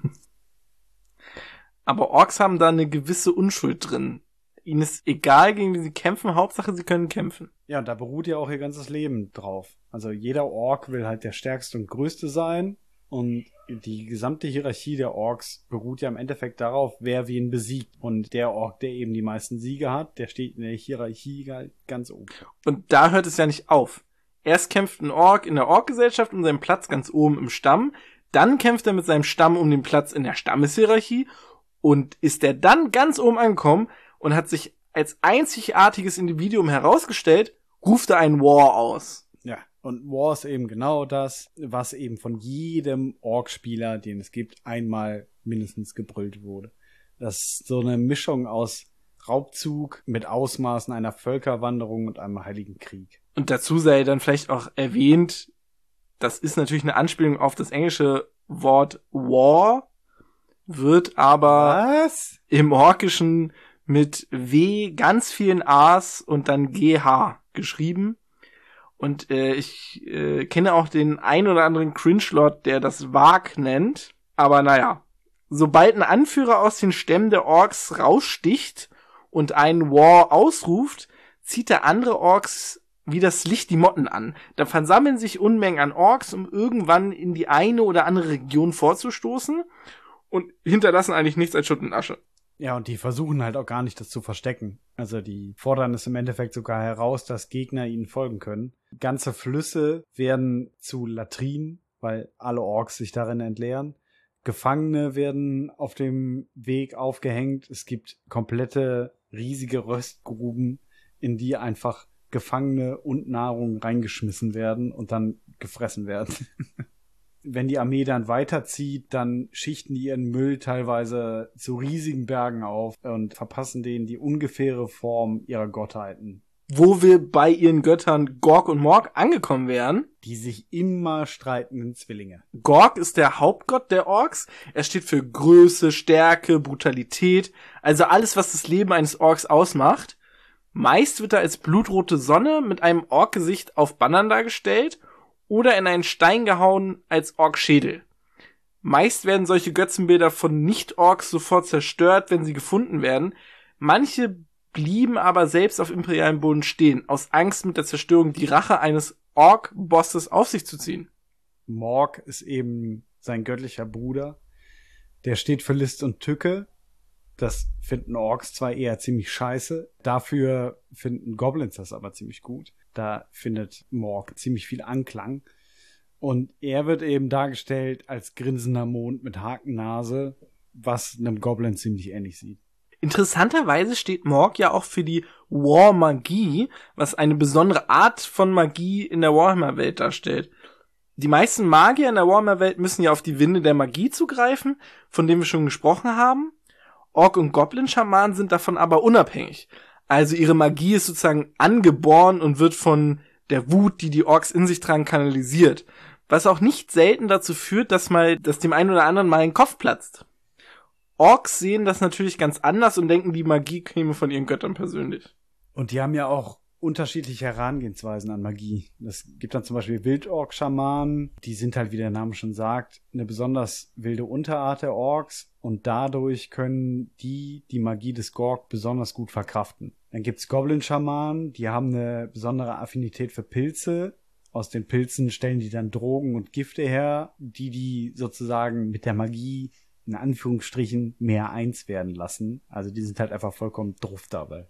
Aber Orks haben da eine gewisse Unschuld drin. Ihnen ist egal, gegen wen sie kämpfen, Hauptsache sie können kämpfen. Ja, und da beruht ja auch ihr ganzes Leben drauf. Also jeder Ork will halt der Stärkste und Größte sein und die gesamte Hierarchie der Orks beruht ja im Endeffekt darauf, wer wen besiegt. Und der Ork, der eben die meisten Siege hat, der steht in der Hierarchie ganz oben. Und da hört es ja nicht auf. Erst kämpft ein Ork in der Ork-Gesellschaft um seinen Platz ganz oben im Stamm, dann kämpft er mit seinem Stamm um den Platz in der Stammeshierarchie und ist er dann ganz oben angekommen und hat sich als einzigartiges Individuum herausgestellt, ruft er einen War aus. Ja, und War ist eben genau das, was eben von jedem Ork-Spieler, den es gibt, einmal mindestens gebrüllt wurde. Das ist so eine Mischung aus Raubzug mit Ausmaßen einer Völkerwanderung und einem heiligen Krieg. Und dazu sei dann vielleicht auch erwähnt, das ist natürlich eine Anspielung auf das englische Wort War, wird aber Was? im Orkischen mit W, ganz vielen A's und dann G H geschrieben. Und äh, ich äh, kenne auch den ein oder anderen Cringe-Lord, der das Wag nennt. Aber naja, sobald ein Anführer aus den Stämmen der Orks raussticht und einen War ausruft, zieht der andere Orks wie das Licht die Motten an. Da versammeln sich Unmengen an Orks, um irgendwann in die eine oder andere Region vorzustoßen und hinterlassen eigentlich nichts als Schutt und Asche. Ja, und die versuchen halt auch gar nicht, das zu verstecken. Also die fordern es im Endeffekt sogar heraus, dass Gegner ihnen folgen können. Ganze Flüsse werden zu Latrinen, weil alle Orks sich darin entleeren. Gefangene werden auf dem Weg aufgehängt. Es gibt komplette riesige Röstgruben, in die einfach Gefangene und Nahrung reingeschmissen werden und dann gefressen werden. Wenn die Armee dann weiterzieht, dann schichten die ihren Müll teilweise zu riesigen Bergen auf und verpassen denen die ungefähre Form ihrer Gottheiten. Wo wir bei ihren Göttern Gork und Morg angekommen wären. Die sich immer streitenden Zwillinge. Gork ist der Hauptgott der Orks. Er steht für Größe, Stärke, Brutalität. Also alles, was das Leben eines Orks ausmacht. Meist wird er als blutrote Sonne mit einem Orkgesicht auf Bannern dargestellt oder in einen Stein gehauen als Orkschädel. Meist werden solche Götzenbilder von Nicht-Orks sofort zerstört, wenn sie gefunden werden. Manche blieben aber selbst auf imperialem Boden stehen, aus Angst mit der Zerstörung die Rache eines Ork-Bosses auf sich zu ziehen. Morg ist eben sein göttlicher Bruder. Der steht für List und Tücke. Das finden Orks zwar eher ziemlich scheiße, dafür finden Goblins das aber ziemlich gut. Da findet Morg ziemlich viel Anklang. Und er wird eben dargestellt als grinsender Mond mit Hakennase, was einem Goblin ziemlich ähnlich sieht. Interessanterweise steht Morg ja auch für die War-Magie, was eine besondere Art von Magie in der Warhammer-Welt darstellt. Die meisten Magier in der Warhammer-Welt müssen ja auf die Winde der Magie zugreifen, von denen wir schon gesprochen haben. Ork- und Goblin-Schamanen sind davon aber unabhängig. Also ihre Magie ist sozusagen angeboren und wird von der Wut, die die Orks in sich tragen, kanalisiert. was auch nicht selten dazu führt, dass mal, dass dem einen oder anderen mal ein Kopf platzt. Orks sehen das natürlich ganz anders und denken, die Magie käme von ihren Göttern persönlich. Und die haben ja auch unterschiedliche Herangehensweisen an Magie. Es gibt dann zum Beispiel Wildork-Schamanen, die sind halt, wie der Name schon sagt, eine besonders wilde Unterart der Orks und dadurch können die die Magie des Gork besonders gut verkraften. Dann gibt's Goblin-Schamanen, die haben eine besondere Affinität für Pilze. Aus den Pilzen stellen die dann Drogen und Gifte her, die die sozusagen mit der Magie in Anführungsstrichen mehr eins werden lassen. Also die sind halt einfach vollkommen druff dabei.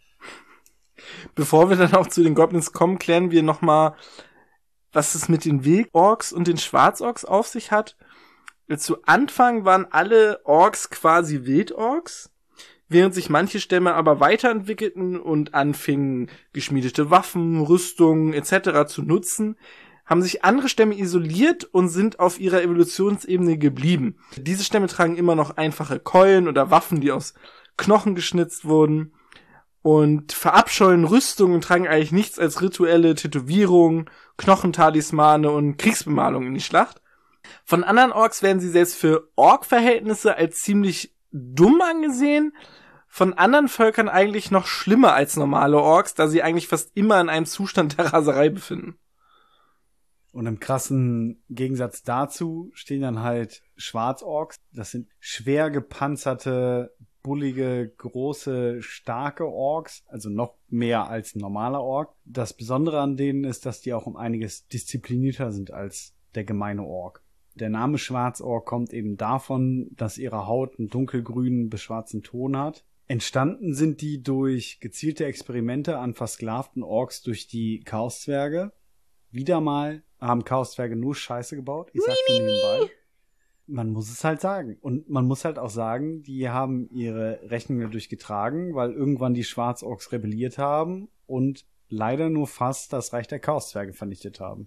Bevor wir dann auch zu den Goblins kommen, klären wir nochmal, was es mit den Wildorks und den Schwarzorks auf sich hat. Zu Anfang waren alle Orks quasi Wildorks, während sich manche Stämme aber weiterentwickelten und anfingen, geschmiedete Waffen, Rüstungen et cetera zu nutzen, haben sich andere Stämme isoliert und sind auf ihrer Evolutionsebene geblieben. Diese Stämme tragen immer noch einfache Keulen oder Waffen, die aus Knochen geschnitzt wurden und verabscheuen Rüstungen und tragen eigentlich nichts als rituelle Tätowierungen, Knochentalismane und Kriegsbemalungen in die Schlacht. Von anderen Orks werden sie selbst für Ork-Verhältnisse als ziemlich dumm angesehen, von anderen Völkern eigentlich noch schlimmer als normale Orks, da sie eigentlich fast immer in einem Zustand der Raserei befinden. Und im krassen Gegensatz dazu stehen dann halt Schwarzorks. Das sind schwer gepanzerte, bullige, große, starke Orks, also noch mehr als ein normaler Ork. Das Besondere an denen ist, dass die auch um einiges disziplinierter sind als der gemeine Ork. Der Name Schwarzork kommt eben davon, dass ihre Haut einen dunkelgrünen bis schwarzen Ton hat. Entstanden sind die durch gezielte Experimente an versklavten Orks durch die Chaoszwerge. Wieder mal haben Chaoszwerge nur Scheiße gebaut. Ich sag's nur nebenbei. Man muss es halt sagen. Und man muss halt auch sagen, die haben ihre Rechnungen dadurch getragen, weil irgendwann die Schwarzorks rebelliert haben und leider nur fast das Reich der Chaoszwerge vernichtet haben.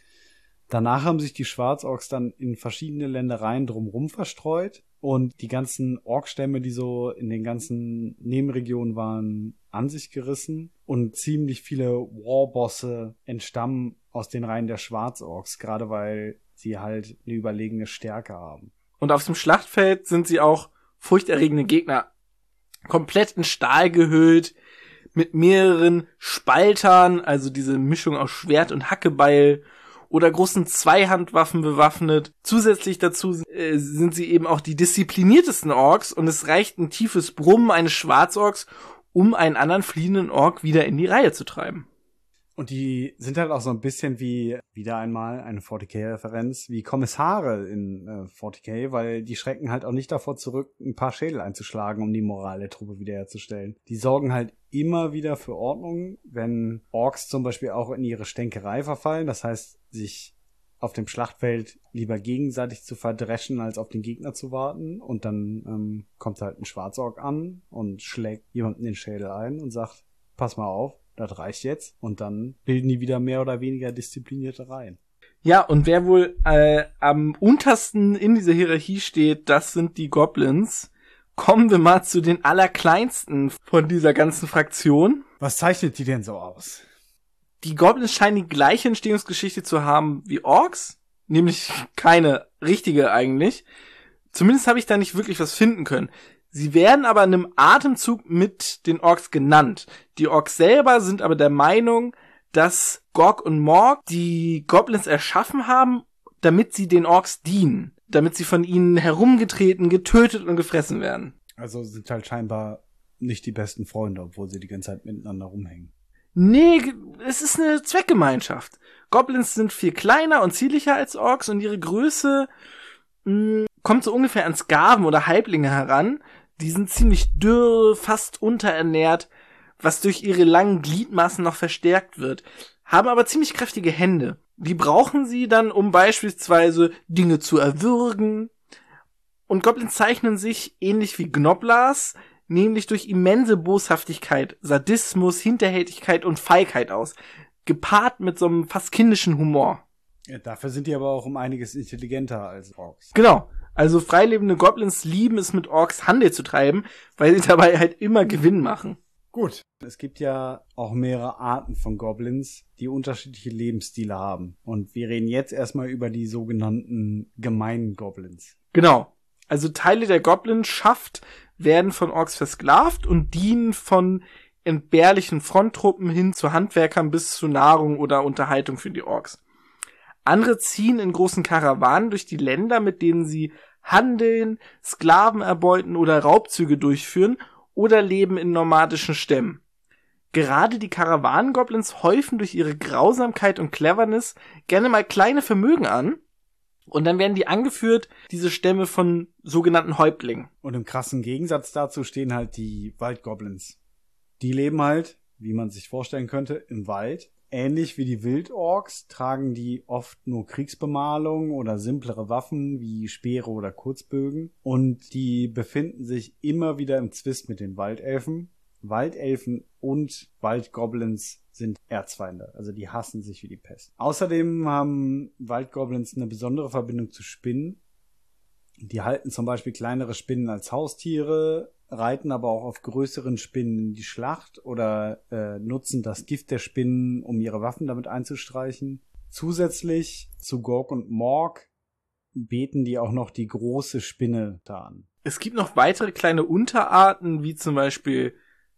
Danach haben sich die Schwarzorks dann in verschiedene Ländereien drumherum verstreut und die ganzen Orkstämme, die so in den ganzen Nebenregionen waren, an sich gerissen und ziemlich viele Warbosse entstammen aus den Reihen der Schwarzorks, gerade weil sie halt eine überlegene Stärke haben. Und auf dem Schlachtfeld sind sie auch furchterregende Gegner. Komplett in Stahl gehüllt, mit mehreren Spaltern, also diese Mischung aus Schwert und Hackebeil, oder großen Zweihandwaffen bewaffnet. Zusätzlich dazu äh, sind sie eben auch die diszipliniertesten Orks und es reicht ein tiefes Brummen eines Schwarzorks, um einen anderen fliehenden Ork wieder in die Reihe zu treiben. Und die sind halt auch so ein bisschen wie, wieder einmal eine forty K-Referenz, wie Kommissare in äh, forty K, weil die schrecken halt auch nicht davor zurück, ein paar Schädel einzuschlagen, um die Moral der Truppe wiederherzustellen. Die sorgen halt immer wieder für Ordnung, wenn Orks zum Beispiel auch in ihre Stänkerei verfallen, das heißt, sich auf dem Schlachtfeld lieber gegenseitig zu verdreschen, als auf den Gegner zu warten. Und dann ähm, kommt halt ein Schwarzork an und schlägt jemanden den Schädel ein und sagt, pass mal auf, das reicht jetzt. Und dann bilden die wieder mehr oder weniger disziplinierte Reihen. Ja, und wer wohl äh, am untersten in dieser Hierarchie steht, das sind die Goblins. Kommen wir mal zu den allerkleinsten von dieser ganzen Fraktion. Was zeichnet die denn so aus? Die Goblins scheinen die gleiche Entstehungsgeschichte zu haben wie Orks, nämlich keine richtige eigentlich. Zumindest habe ich da nicht wirklich was finden können. Sie werden aber in einem Atemzug mit den Orks genannt. Die Orks selber sind aber der Meinung, dass Gork und Morg die Goblins erschaffen haben, damit sie den Orks dienen. Damit sie von ihnen herumgetreten, getötet und gefressen werden. Also sind halt scheinbar nicht die besten Freunde, obwohl sie die ganze Zeit miteinander rumhängen. Nee, es ist eine Zweckgemeinschaft. Goblins sind viel kleiner und zierlicher als Orks und ihre Größe mh, kommt so ungefähr an Skaven oder Halblinge heran. Die sind ziemlich dürr, fast unterernährt, was durch ihre langen Gliedmaßen noch verstärkt wird, haben aber ziemlich kräftige Hände. Die brauchen sie dann, um beispielsweise Dinge zu erwürgen. Und Goblins zeichnen sich, ähnlich wie Gnoblars, nämlich durch immense Boshaftigkeit, Sadismus, Hinterhältigkeit und Feigheit aus, gepaart mit so einem fast kindischen Humor. Ja, dafür sind die aber auch um einiges intelligenter als Orks. Genau. Also freilebende Goblins lieben es, mit Orks Handel zu treiben, weil sie dabei halt immer Gewinn machen. Gut, es gibt ja auch mehrere Arten von Goblins, die unterschiedliche Lebensstile haben. Und wir reden jetzt erstmal über die sogenannten gemeinen Goblins. Genau. Also Teile der Goblin-Schaft werden von Orks versklavt und dienen von entbehrlichen Fronttruppen hin zu Handwerkern bis zu Nahrung oder Unterhaltung für die Orks. Andere ziehen in großen Karawanen durch die Länder, mit denen sie handeln, Sklaven erbeuten oder Raubzüge durchführen oder leben in nomadischen Stämmen. Gerade die Karawanengoblins häufen durch ihre Grausamkeit und Cleverness gerne mal kleine Vermögen an und dann werden die angeführt, diese Stämme, von sogenannten Häuptlingen. Und im krassen Gegensatz dazu stehen halt die Waldgoblins. Die leben halt, wie man sich vorstellen könnte, im Wald. Ähnlich wie die Wildorks tragen die oft nur Kriegsbemalung oder simplere Waffen wie Speere oder Kurzbögen. Und die befinden sich immer wieder im Zwist mit den Waldelfen. Waldelfen und Waldgoblins sind Erzfeinde, also die hassen sich wie die Pest. Außerdem haben Waldgoblins eine besondere Verbindung zu Spinnen. Die halten zum Beispiel kleinere Spinnen als Haustiere, reiten aber auch auf größeren Spinnen in die Schlacht oder äh, nutzen das Gift der Spinnen, um ihre Waffen damit einzustreichen. Zusätzlich zu Gork und Morg beten die auch noch die große Spinne da an. Es gibt noch weitere kleine Unterarten, wie zum Beispiel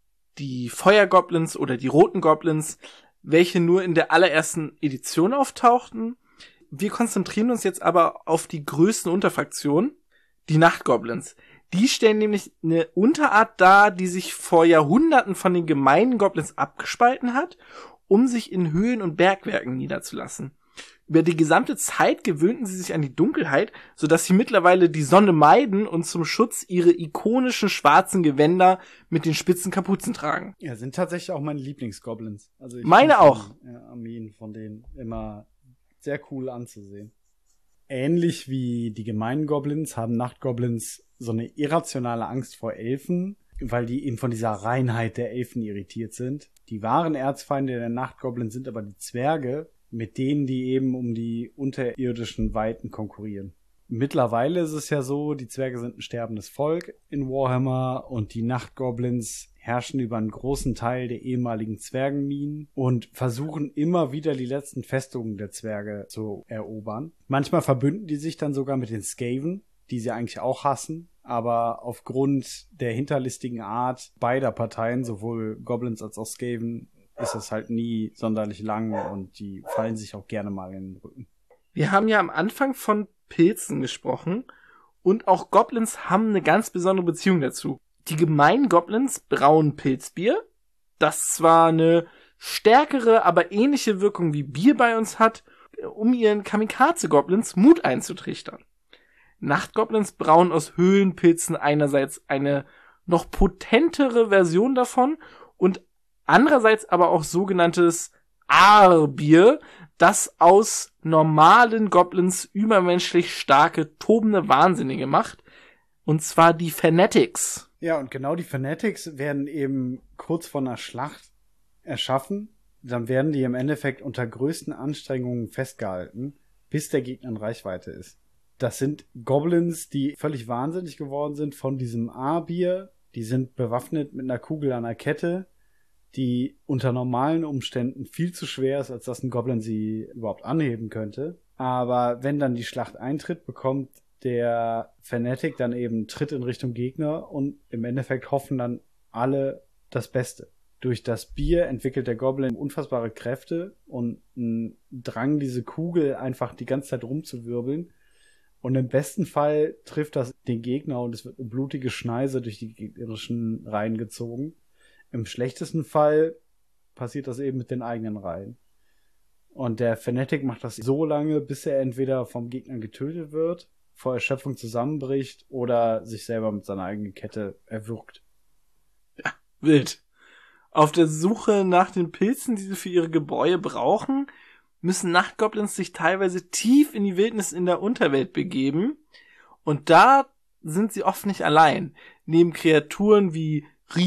die Feuergoblins oder die roten Goblins, welche nur in der allerersten Edition auftauchten. Wir konzentrieren uns jetzt aber auf die größten Unterfraktionen, die Nachtgoblins. Die stellen nämlich eine Unterart dar, die sich vor Jahrhunderten von den gemeinen Goblins abgespalten hat, um sich in Höhlen und Bergwerken niederzulassen. Über die gesamte Zeit gewöhnten sie sich an die Dunkelheit, sodass sie mittlerweile die Sonne meiden und zum Schutz ihre ikonischen schwarzen Gewänder mit den spitzen Kapuzen tragen. Ja, sind tatsächlich auch meine Lieblingsgoblins. Also ich meine auch. Die, ja, Armeen von denen immer sehr cool anzusehen. Ähnlich wie die gemeinen Goblins haben Nachtgoblins so eine irrationale Angst vor Elfen, weil die eben von dieser Reinheit der Elfen irritiert sind. Die wahren Erzfeinde der Nachtgoblins sind aber die Zwerge, mit denen die eben um die unterirdischen Weiten konkurrieren. Mittlerweile ist es ja so, die Zwerge sind ein sterbendes Volk in Warhammer und die Nachtgoblins herrschen über einen großen Teil der ehemaligen Zwergenminen und versuchen immer wieder die letzten Festungen der Zwerge zu erobern. Manchmal verbünden die sich dann sogar mit den Skaven, die sie eigentlich auch hassen, aber aufgrund der hinterlistigen Art beider Parteien, sowohl Goblins als auch Skaven, ist es halt nie sonderlich lang und die fallen sich auch gerne mal in den Rücken. Wir haben ja am Anfang von Pilzen gesprochen und auch Goblins haben eine ganz besondere Beziehung dazu. Die gemeinen Goblins brauen Pilzbier, das zwar eine stärkere, aber ähnliche Wirkung wie Bier bei uns hat, um ihren Kamikaze-Goblins Mut einzutrichtern. Nachtgoblins brauen aus Höhlenpilzen einerseits eine noch potentere Version davon und andererseits aber auch sogenanntes Aarbier, das aus normalen Goblins übermenschlich starke, tobende Wahnsinnige macht. Und zwar die Fanatics. Ja, und genau die Fanatics werden eben kurz vor einer Schlacht erschaffen. Dann werden die im Endeffekt unter größten Anstrengungen festgehalten, bis der Gegner in Reichweite ist. Das sind Goblins, die völlig wahnsinnig geworden sind von diesem Aarbier. Die sind bewaffnet mit einer Kugel an der Kette, die unter normalen Umständen viel zu schwer ist, als dass ein Goblin sie überhaupt anheben könnte. Aber wenn dann die Schlacht eintritt, bekommt der Fanatic dann eben Tritt in Richtung Gegner und im Endeffekt hoffen dann alle das Beste. Durch das Bier entwickelt der Goblin unfassbare Kräfte und einen Drang, diese Kugel einfach die ganze Zeit rumzuwirbeln. Und im besten Fall trifft das den Gegner und es wird eine blutige Schneise durch die gegnerischen Reihen gezogen. Im schlechtesten Fall passiert das eben mit den eigenen Reihen. Und der Fanatic macht das so lange, bis er entweder vom Gegner getötet wird, vor Erschöpfung zusammenbricht oder sich selber mit seiner eigenen Kette erwürgt. Ja, wild. Auf der Suche nach den Pilzen, die sie für ihre Gebräue brauchen, müssen Nachtgoblins sich teilweise tief in die Wildnis in der Unterwelt begeben. Und da sind sie oft nicht allein. Neben Kreaturen wie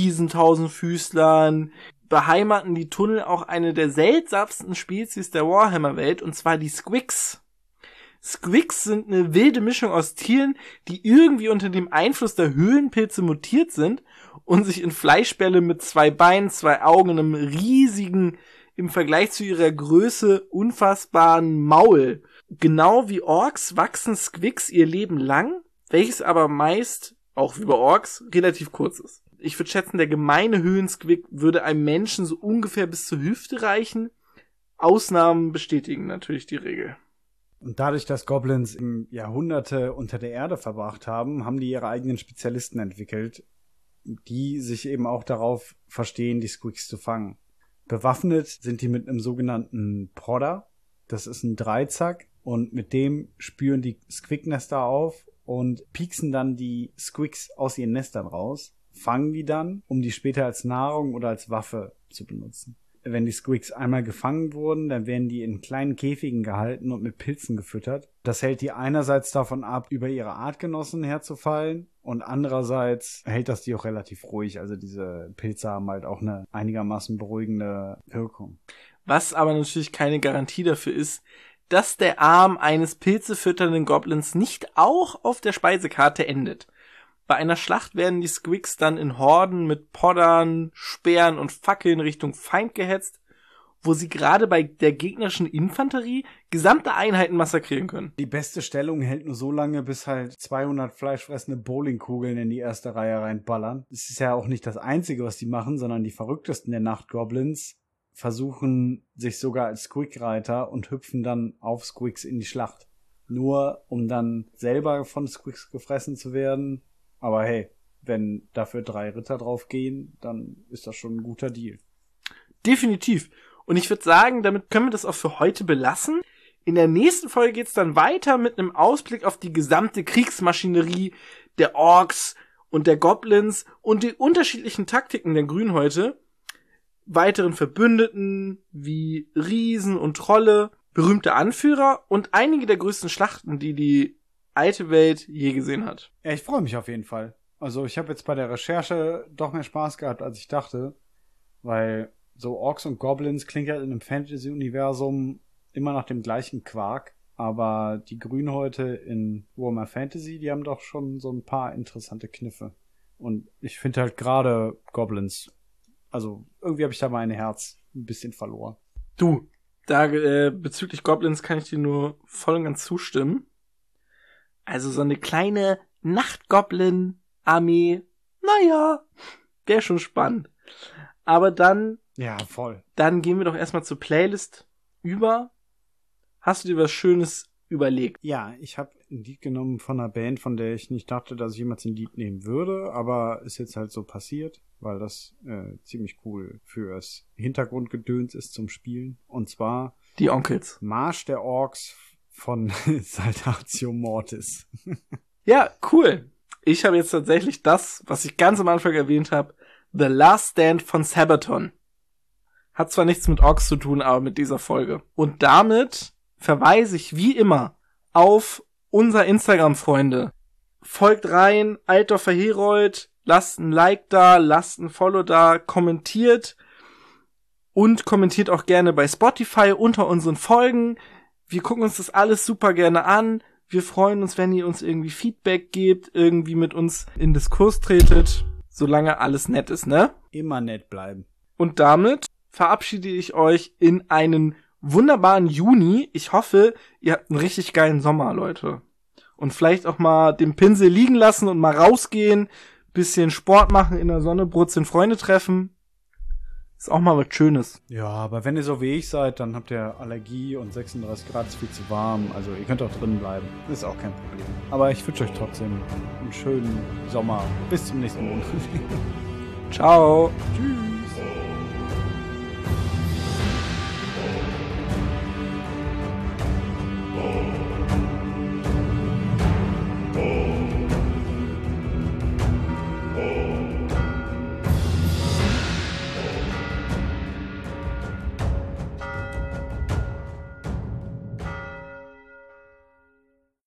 Riesentausendfüßlern beheimaten die Tunnel auch eine der seltsamsten Spezies der Warhammer-Welt, und zwar die Squigs. Squigs sind eine wilde Mischung aus Tieren, die irgendwie unter dem Einfluss der Höhlenpilze mutiert sind und sich in Fleischbälle mit zwei Beinen, zwei Augen und einem riesigen, im Vergleich zu ihrer Größe unfassbaren Maul. Genau wie Orks wachsen Squigs ihr Leben lang, welches aber meist, auch wie bei Orks, relativ kurz ist. Ich würde schätzen, der gemeine Höhlensquig würde einem Menschen so ungefähr bis zur Hüfte reichen. Ausnahmen bestätigen natürlich die Regel. Und dadurch, dass Goblins im Jahrhunderte unter der Erde verbracht haben, haben die ihre eigenen Spezialisten entwickelt, die sich eben auch darauf verstehen, die Squigs zu fangen. Bewaffnet sind die mit einem sogenannten Prodder. Das ist ein Dreizack und mit dem spüren die Squignester auf und pieksen dann die Squigs aus ihren Nestern raus, fangen die dann, um die später als Nahrung oder als Waffe zu benutzen. Wenn die Squigs einmal gefangen wurden, dann werden die in kleinen Käfigen gehalten und mit Pilzen gefüttert. Das hält die einerseits davon ab, über ihre Artgenossen herzufallen und andererseits hält das die auch relativ ruhig. Also diese Pilze haben halt auch eine einigermaßen beruhigende Wirkung. Was aber natürlich keine Garantie dafür ist, dass der Arm eines pilzefütternden Goblins nicht auch auf der Speisekarte endet. Bei einer Schlacht werden die Squigs dann in Horden mit Poddern, Speeren und Fackeln Richtung Feind gehetzt, wo sie gerade bei der gegnerischen Infanterie gesamte Einheiten massakrieren können. Die beste Stellung hält nur so lange, bis halt zweihundert fleischfressende Bowlingkugeln in die erste Reihe reinballern. Das ist ja auch nicht das Einzige, was die machen, sondern die verrücktesten der Nachtgoblins versuchen sich sogar als Squig-Reiter und hüpfen dann auf Squigs in die Schlacht. Nur um dann selber von Squigs gefressen zu werden. Aber hey, wenn dafür drei Ritter draufgehen, dann ist das schon ein guter Deal. Definitiv. Und ich würde sagen, damit können wir das auch für heute belassen. In der nächsten Folge geht's dann weiter mit einem Ausblick auf die gesamte Kriegsmaschinerie der Orks und der Goblins und die unterschiedlichen Taktiken der Grünhäute, weiteren Verbündeten wie Riesen und Trolle, berühmte Anführer und einige der größten Schlachten, die die alte Welt je gesehen hat. Ja, ich freue mich auf jeden Fall. Also ich habe jetzt bei der Recherche doch mehr Spaß gehabt, als ich dachte, weil so Orks und Goblins klingt halt in einem Fantasy-Universum immer nach dem gleichen Quark, aber die Grünhäute in Warhammer Fantasy, die haben doch schon so ein paar interessante Kniffe. Und ich finde halt gerade Goblins, also irgendwie habe ich da mein Herz ein bisschen verloren. Du, da äh, bezüglich Goblins kann ich dir nur voll und ganz zustimmen. Also so eine kleine Nachtgoblin-Armee, naja, wäre schon spannend. Aber dann, ja, voll. Dann gehen wir doch erstmal zur Playlist über. Hast du dir was Schönes überlegt? Ja, ich habe ein Lied genommen von einer Band, von der ich nicht dachte, dass ich jemals ein Lied nehmen würde, aber ist jetzt halt so passiert, weil das äh, ziemlich cool fürs Hintergrundgedöns ist zum Spielen. Und zwar die Onkels. Marsch der Orks von Saltatio Mortis. Ja, cool. Ich habe jetzt tatsächlich das, was ich ganz am Anfang erwähnt habe, The Last Stand von Sabaton. Hat zwar nichts mit Orks zu tun, aber mit dieser Folge. Und damit verweise ich wie immer auf unser Instagram-Freunde. Folgt rein, Altdorfer Herold, lasst ein Like da, lasst ein Follow da, kommentiert und kommentiert auch gerne bei Spotify unter unseren Folgen. Wir gucken uns das alles super gerne an. Wir freuen uns, wenn ihr uns irgendwie Feedback gebt, irgendwie mit uns in Diskurs tretet, solange alles nett ist, ne? Immer nett bleiben. Und damit verabschiede ich euch in einen wunderbaren Juni. Ich hoffe, ihr habt einen richtig geilen Sommer, Leute. Und vielleicht auch mal den Pinsel liegen lassen und mal rausgehen, bisschen Sport machen, in der Sonne brutzeln, Freunde treffen. Ist auch mal was Schönes. Ja, aber wenn ihr so wie ich seid, dann habt ihr Allergie und sechsunddreißig Grad ist viel zu warm. Also ihr könnt auch drinnen bleiben. Das ist auch kein Problem. Aber ich wünsche euch trotzdem einen schönen Sommer. Bis zum nächsten Monat. Ciao. Tschüss.